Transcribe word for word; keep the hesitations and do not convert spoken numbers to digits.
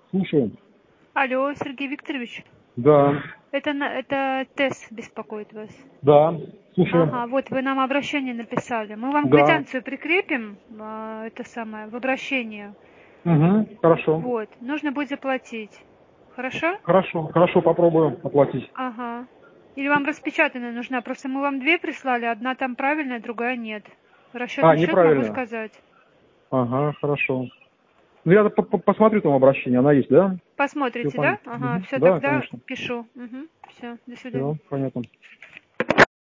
Слушаю. Алло, Сергей Викторович. Да. Это, на- это ТЭС беспокоит вас. Да. Слушаю. Ага, вот вы нам обращение написали. Мы вам Да. квитанцию прикрепим, а, это самое, в обращение. Угу. Хорошо. Вот, нужно будет заплатить. Хорошо? Хорошо. Хорошо, попробую оплатить. Ага. Или вам распечатанная нужна? Просто мы вам две прислали, одна там правильная, другая нет. А, Расчетный счет могу неправильно. сказать. Ага, хорошо. Ну, я по- по- посмотрю там обращение, она есть, да? Все Посмотрите, да? понятно. Ага, Мгм. все, Да, тогда конечно. пишу. Угу. Все, до свидания. Все понятно.